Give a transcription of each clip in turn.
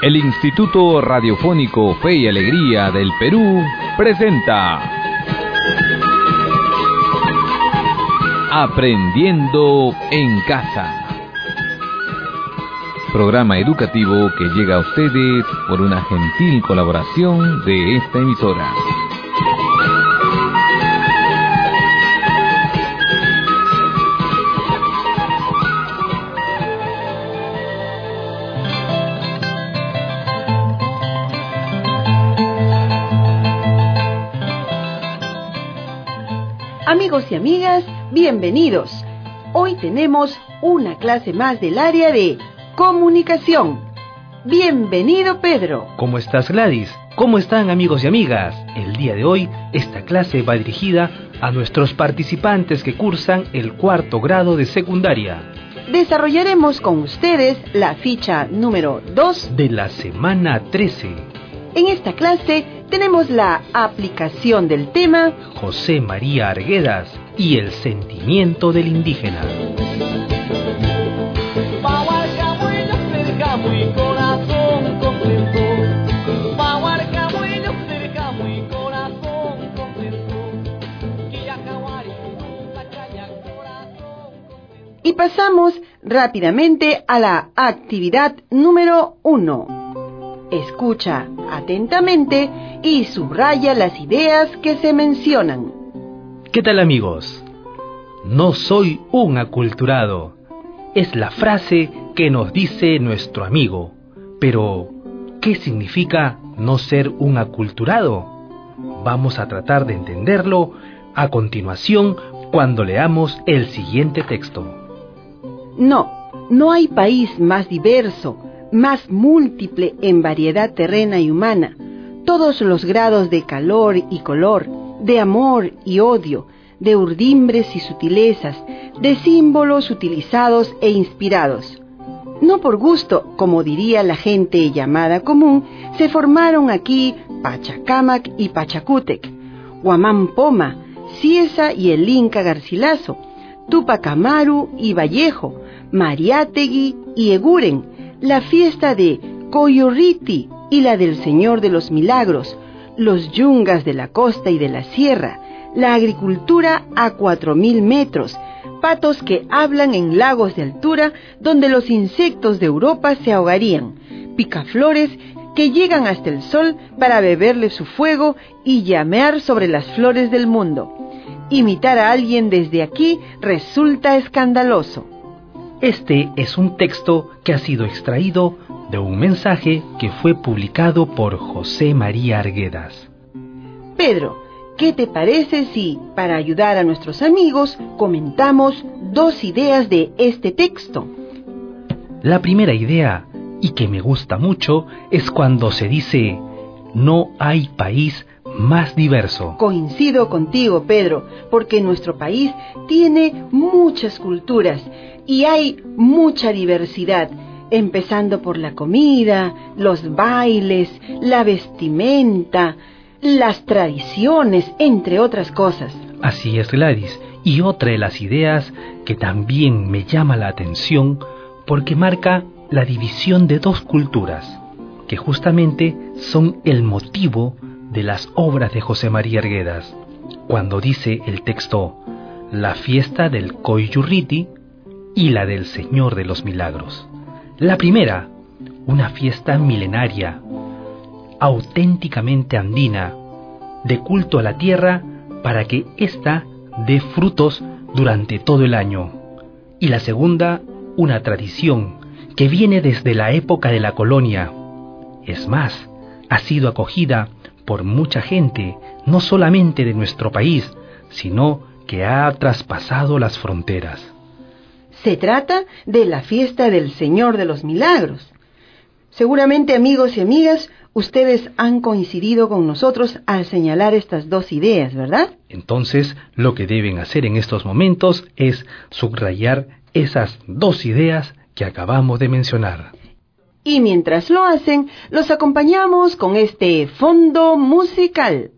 El Instituto Radiofónico Fe y Alegría del Perú presenta Aprendiendo en Casa. Programa educativo que llega a ustedes por una gentil colaboración de esta emisora. Amigos y amigas, bienvenidos. Hoy tenemos una clase más del área de comunicación. Bienvenido, Pedro. ¿Cómo estás, Gladys? ¿Cómo están, amigos y amigas? El día de hoy, esta clase va dirigida a nuestros participantes que cursan el 4º grado de secundaria. Desarrollaremos con ustedes la ficha número 2 de la semana 13. En esta clase tenemos la aplicación del tema José María Arguedas y el sentimiento del indígena. Y pasamos rápidamente a la actividad número 1. Escucha atentamente y subraya las ideas que se mencionan. ¿Qué tal, amigos? No soy un aculturado. Es la frase que nos dice nuestro amigo. Pero, ¿qué significa no ser un aculturado? Vamos a tratar de entenderlo a continuación cuando leamos el siguiente texto. No hay país más diverso, más múltiple en variedad terrena y humana, todos los grados de calor y color, de amor y odio, de urdimbres y sutilezas, de símbolos utilizados e inspirados. No por gusto, como diría la gente llamada común, se formaron aquí Pachacámac y Pachacútec, Huamán-Poma, Cieza y el Inca Garcilaso, Túpac Amaru y Vallejo, Mariátegui y Eguren, la fiesta de Coyurriti y la del Señor de los Milagros, los yungas de la costa y de la sierra, la agricultura a 4.000 metros, patos que hablan en lagos de altura donde los insectos de Europa se ahogarían, picaflores que llegan hasta el sol para beberle su fuego y llamear sobre las flores del mundo. Imitar a alguien desde aquí resulta escandaloso. Este es un texto que ha sido extraído de un mensaje que fue publicado por José María Arguedas. Pedro, ¿qué te parece si, para ayudar a nuestros amigos, comentamos 2 ideas de este texto? La primera idea, y que me gusta mucho, es cuando se dice: no hay país más diverso. Coincido contigo, Pedro, porque nuestro país tiene muchas culturas y hay mucha diversidad, empezando por la comida, los bailes, la vestimenta, las tradiciones, entre otras cosas. Así es, Gladys. Y otra de las ideas que también me llama la atención, porque marca la división de 2 culturas, que justamente son el motivo de las obras de José María Arguedas, cuando dice el texto: la fiesta del Coyurriti y la del Señor de los Milagros. La primera, una fiesta milenaria, auténticamente andina, de culto a la tierra para que ésta dé frutos durante todo el año. Y la segunda, una tradición que viene desde la época de la colonia. Es más, ha sido acogida por mucha gente, no solamente de nuestro país, sino que ha traspasado las fronteras. Se trata de la fiesta del Señor de los Milagros. Seguramente, amigos y amigas, ustedes han coincidido con nosotros al señalar estas 2 ideas, ¿verdad? Entonces, lo que deben hacer en estos momentos es subrayar esas 2 ideas que acabamos de mencionar. Y mientras lo hacen, los acompañamos con este fondo musical.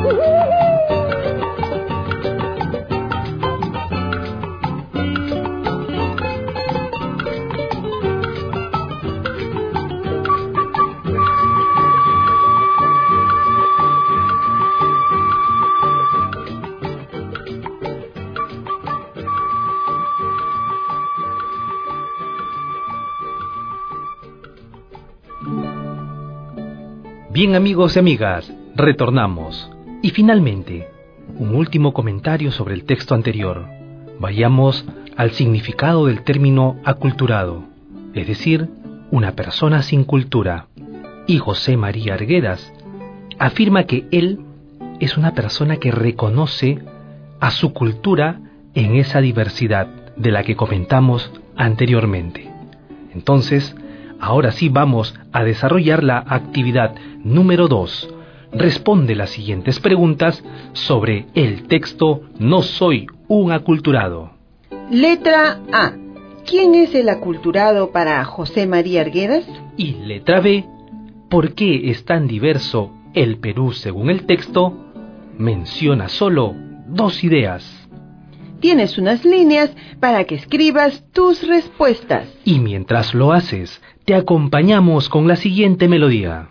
Bien, amigos y amigas, retornamos. Y finalmente, un último comentario sobre el texto anterior. Vayamos al significado del término aculturado, es decir, una persona sin cultura. Y José María Arguedas afirma que él es una persona que reconoce a su cultura en esa diversidad de la que comentamos anteriormente. Entonces, ahora sí vamos a desarrollar la actividad número 2. Responde las siguientes preguntas sobre el texto No soy un aculturado. Letra A. ¿Quién es el aculturado para José María Arguedas? Y letra B. ¿Por qué es tan diverso el Perú según el texto? Menciona solo 2 ideas. Tienes unas líneas para que escribas tus respuestas. Y mientras lo haces, te acompañamos con la siguiente melodía.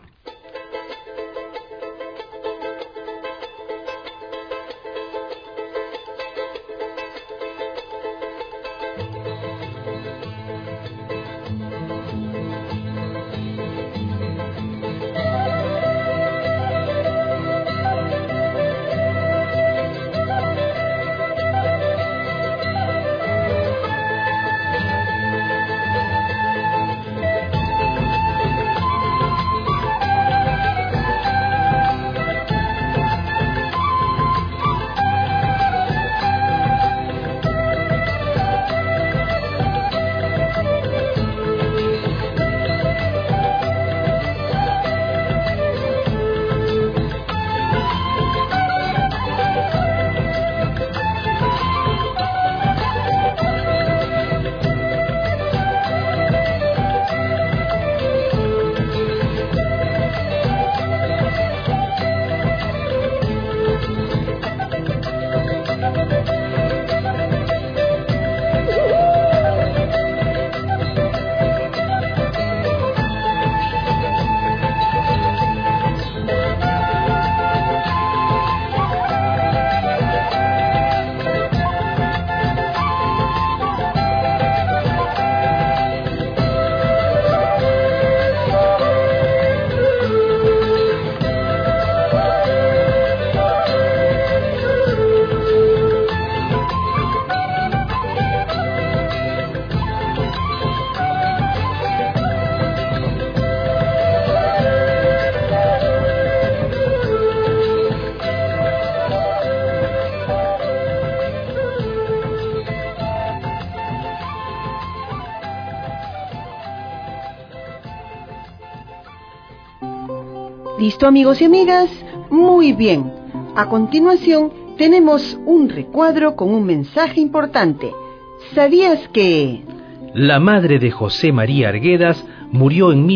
¿Listo, amigos y amigas? Muy bien. A continuación, tenemos un recuadro con un mensaje importante. ¿Sabías que...? La madre de José María Arguedas murió en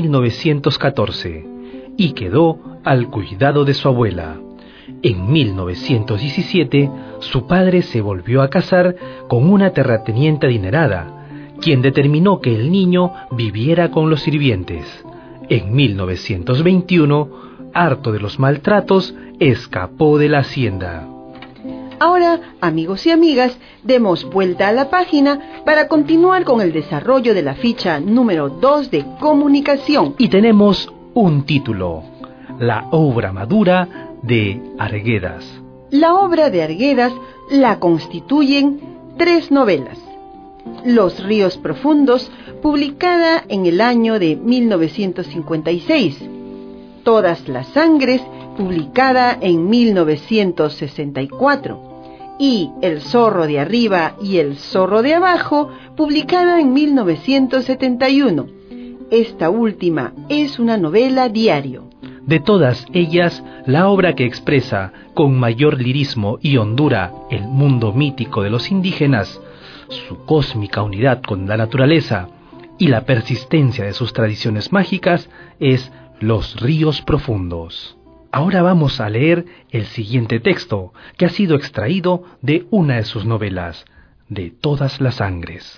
1914 y quedó al cuidado de su abuela. En 1917, su padre se volvió a casar con una terrateniente adinerada, quien determinó que el niño viviera con los sirvientes. En 1921, harto de los maltratos, escapó de la hacienda. Ahora, amigos y amigas, demos vuelta a la página para continuar con el desarrollo de la ficha número 2 de comunicación. Y tenemos un título: La obra madura de Arguedas. La obra de Arguedas la constituyen 3 novelas. Los ríos profundos, publicada en el año de 1956. Todas las sangres, publicada en 1964. Y El zorro de arriba y El zorro de abajo, publicada en 1971. Esta última es una novela diario. De todas ellas, la obra que expresa con mayor lirismo y hondura el mundo mítico de los indígenas, su cósmica unidad con la naturaleza y la persistencia de sus tradiciones mágicas es Los ríos profundos. ahora vamos a leer el siguiente texto, que ha sido extraído de una de sus novelas, De todas las sangres.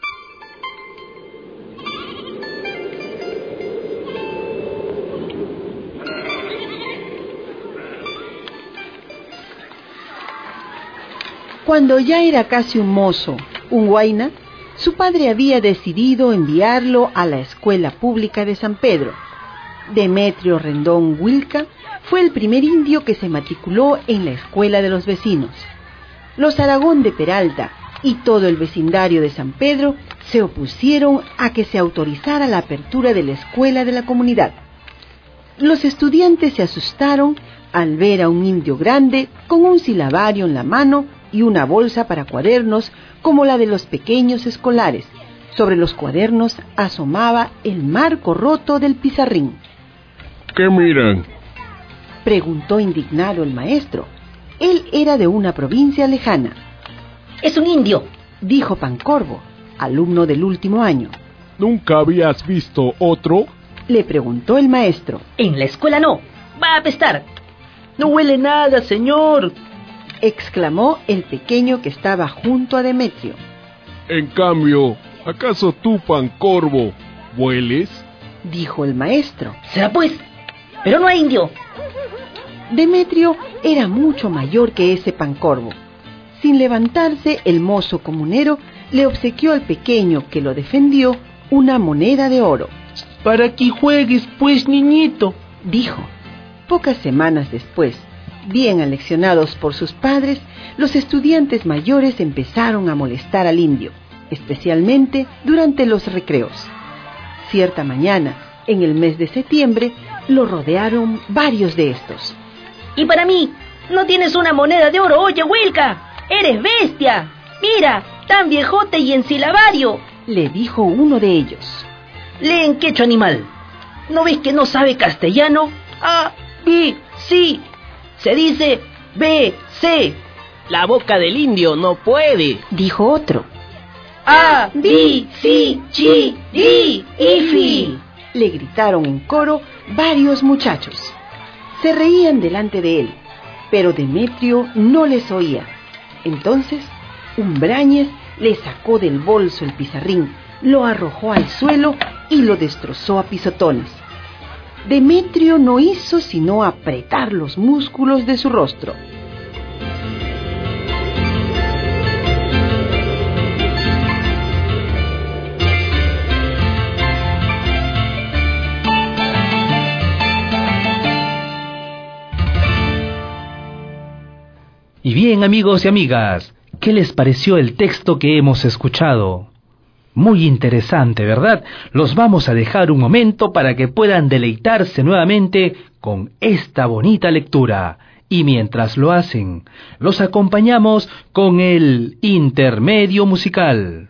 Cuando ya era casi un mozo, un huayna, su padre había decidido enviarlo a la escuela pública de San Pedro. Demetrio Rendón Huilca fue el primer indio que se matriculó en la escuela de los vecinos. Los Aragón de Peralta y todo el vecindario de San Pedro se opusieron a que se autorizara la apertura de la escuela de la comunidad. Los estudiantes se asustaron al ver a un indio grande con un silabario en la mano y una bolsa para cuadernos como la de los pequeños escolares. Sobre los cuadernos asomaba el marco roto del pizarrín. ¿Qué miran? Preguntó indignado el maestro. Él era de una provincia lejana. Es un indio, dijo Pancorbo, alumno del último año. ¿Nunca habías visto otro? Le preguntó el maestro. En la escuela no, va a apestar. No huele nada, señor, exclamó el pequeño que estaba junto a Demetrio. En cambio, ¿acaso tú, Pancorbo, hueles? Dijo el maestro. Será pues, pero no hay indio. Demetrio era mucho mayor que ese Pancorbo. Sin levantarse, el mozo comunero le obsequió al pequeño que lo defendió una moneda de oro. Para que juegues, pues, niñito, dijo. Pocas semanas después, bien aleccionados por sus padres, los estudiantes mayores empezaron a molestar al indio, especialmente durante los recreos. Cierta mañana, en el mes de septiembre, lo rodearon varios de estos. Y para mí, ¿no tienes una moneda de oro? Oye, Huilca, eres bestia. Mira, tan viejote y en silabario, le dijo uno de ellos. Lee en quechua, animal. ¿No ves que no sabe castellano? A, B, C. Se dice B, C. La boca del indio no puede, dijo otro. A, B, C, G, D, Ifi, le gritaron en coro varios muchachos. Se reían delante de él, pero Demetrio no les oía. Entonces, Umbrañez le sacó del bolso el pizarrín, lo arrojó al suelo y lo destrozó a pisotones. Demetrio no hizo sino apretar los músculos de su rostro. Y bien, amigos y amigas, ¿qué les pareció el texto que hemos escuchado? Muy interesante, ¿verdad? Los vamos a dejar un momento para que puedan deleitarse nuevamente con esta bonita lectura. Y mientras lo hacen, los acompañamos con el intermedio musical.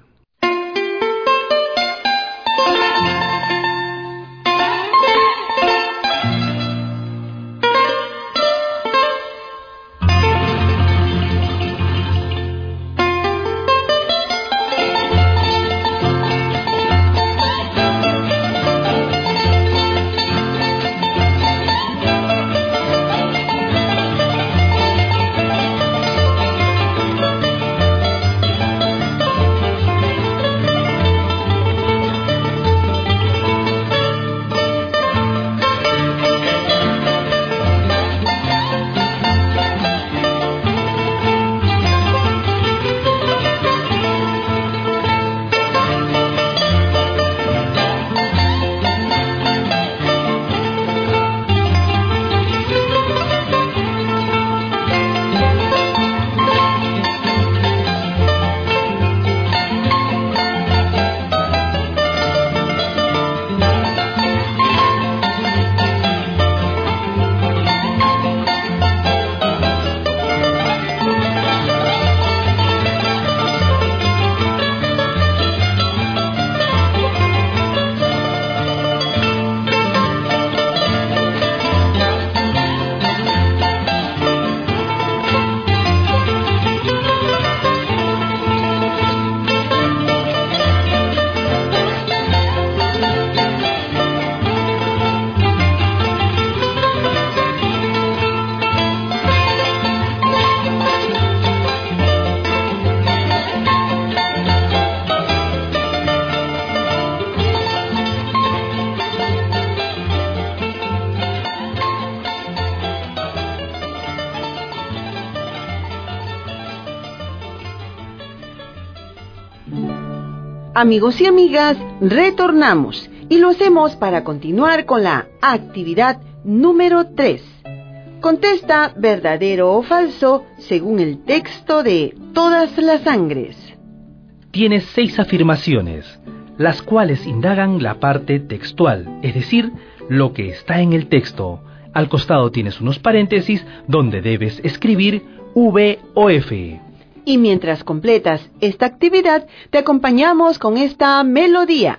Amigos y amigas, retornamos y lo hacemos para continuar con la actividad número 3. Contesta verdadero o falso según el texto de Todas las Sangres. Tienes 6 afirmaciones, las cuales indagan la parte textual, es decir, lo que está en el texto. Al costado tienes unos paréntesis donde debes escribir V o F. Y mientras completas esta actividad, te acompañamos con esta melodía.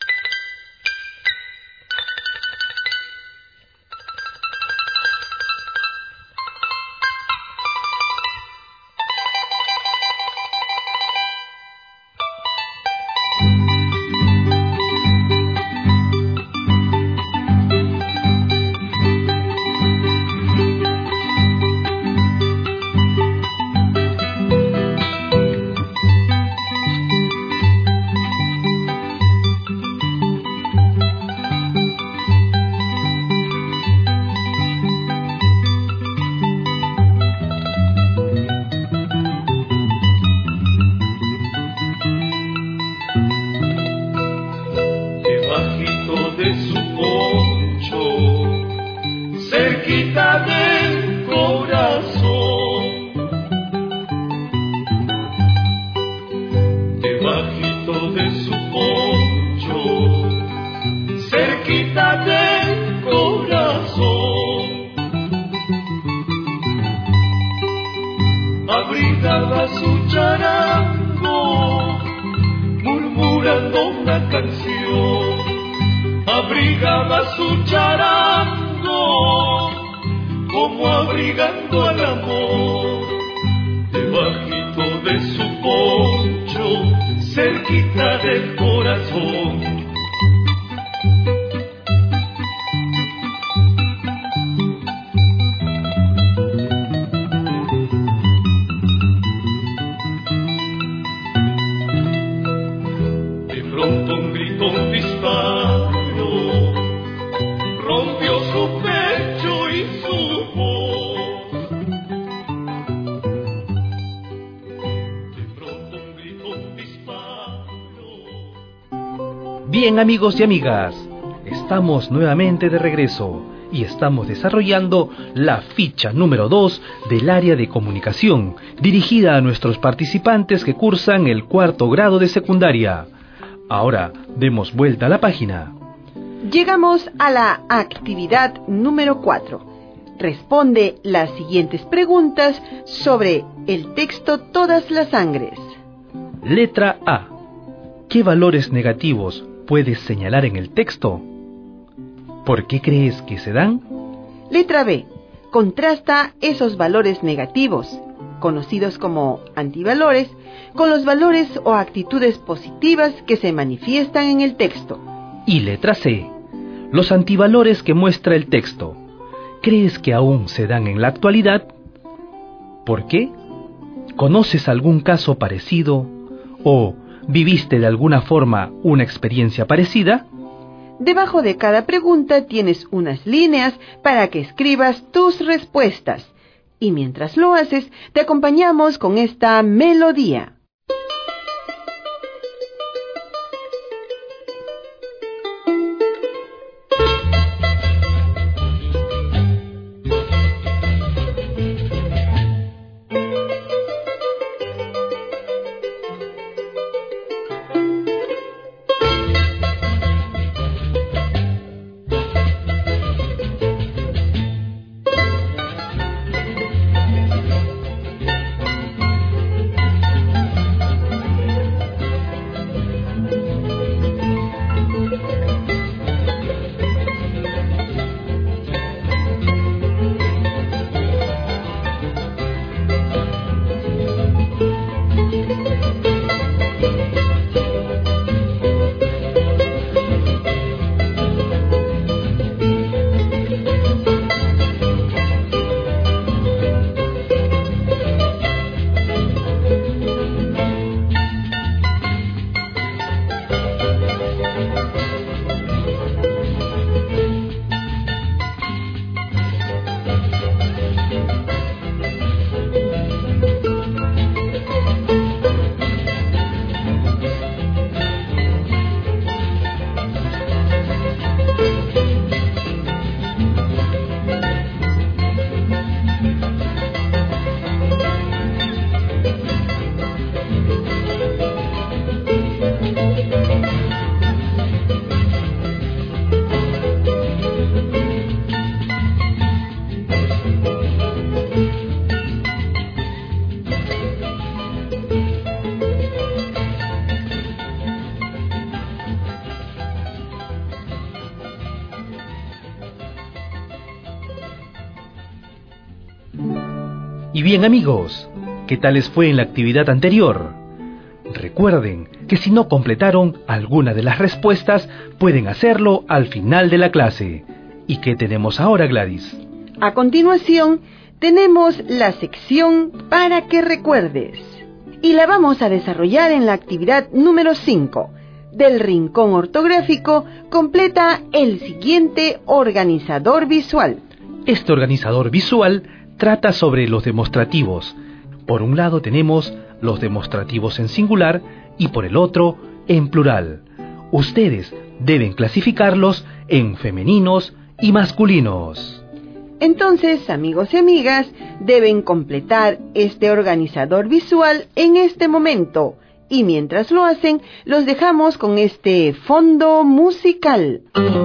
Abrigaba su charango, murmurando una canción. Abrigaba su charango, como abrigando al amor. Debajito de su poncho, cerquita del corazón. Bien, amigos y amigas, estamos nuevamente de regreso y estamos desarrollando la ficha número 2 del área de comunicación, dirigida a nuestros participantes que cursan el 4º grado de secundaria. Ahora, demos vuelta a la página. Llegamos a la actividad número 4. Responde las siguientes preguntas sobre el texto Todas las Sangres. Letra A. ¿Qué valores negativos puedes señalar en el texto? ¿Por qué crees que se dan? Letra B. Contrasta esos valores negativos, conocidos como antivalores, con los valores o actitudes positivas que se manifiestan en el texto. Y letra C. Los antivalores que muestra el texto, ¿crees que aún se dan en la actualidad? ¿Por qué? ¿Conoces algún caso parecido? ¿O viviste de alguna forma una experiencia parecida? Debajo de cada pregunta tienes unas líneas para que escribas tus respuestas. Y mientras lo haces, te acompañamos con esta melodía. Y bien amigos, ¿qué tal les fue en la actividad anterior? Recuerden que si no completaron alguna de las respuestas, pueden hacerlo al final de la clase. ¿Y qué tenemos ahora, Gladys? A continuación, tenemos la sección para que recuerdes. Y la vamos a desarrollar en la actividad número 5. Del rincón ortográfico, completa el siguiente organizador visual. Este organizador visual trata sobre los demostrativos. Por un lado tenemos los demostrativos en singular y por el otro en plural. Ustedes deben clasificarlos en femeninos y masculinos. Entonces, amigos y amigas, deben completar este organizador visual en este momento. Y mientras lo hacen, los dejamos con este fondo musical.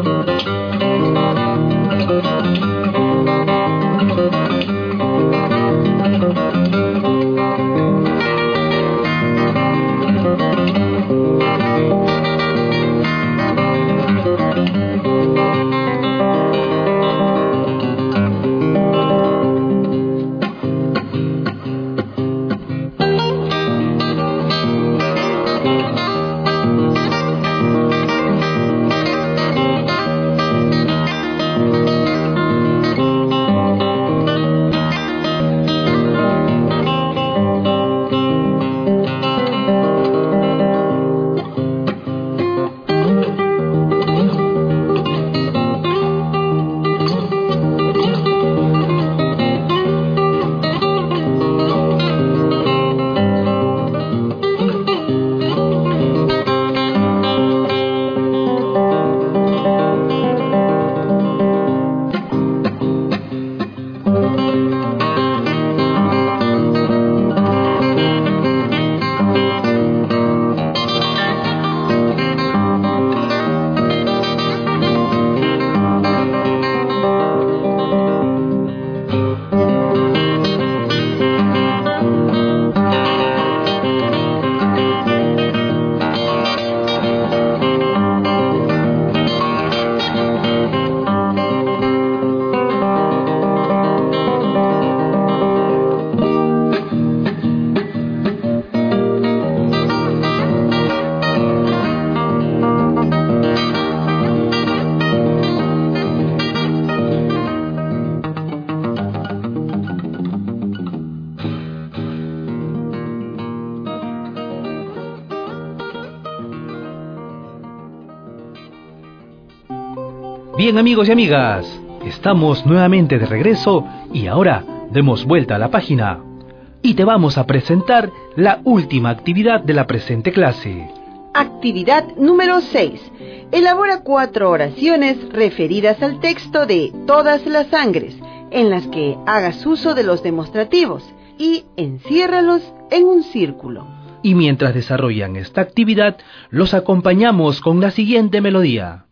Bien amigos y amigas, estamos nuevamente de regreso y ahora demos vuelta a la página y te vamos a presentar la última actividad de la presente clase. Actividad número 6. Elabora 4 oraciones referidas al texto de Todas las Sangres, en las que hagas uso de los demostrativos y enciérralos en un círculo. Y mientras desarrollan esta actividad, los acompañamos con la siguiente melodía.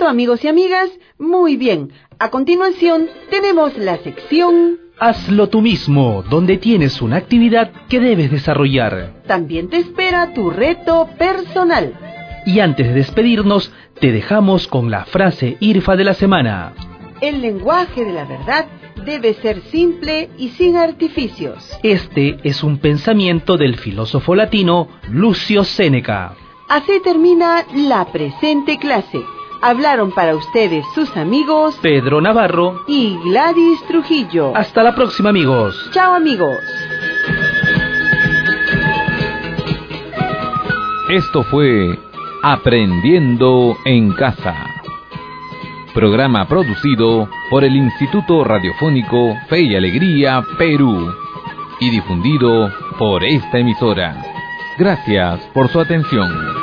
¿Listo, amigos y amigas? Muy bien. A continuación, tenemos la sección Hazlo tú mismo, donde tienes una actividad que debes desarrollar. También te espera tu reto personal. Y antes de despedirnos, te dejamos con la frase IRFA de la semana. El lenguaje de la verdad debe ser simple y sin artificios. Este es un pensamiento del filósofo latino Lucio Séneca. Así termina la presente clase. Hablaron para ustedes sus amigos Pedro Navarro y Gladys Trujillo. Hasta la próxima, amigos. Chao, amigos. Esto fue Aprendiendo en Casa. Programa producido por el Instituto Radiofónico Fe y Alegría, Perú. Y difundido por esta emisora. Gracias por su atención.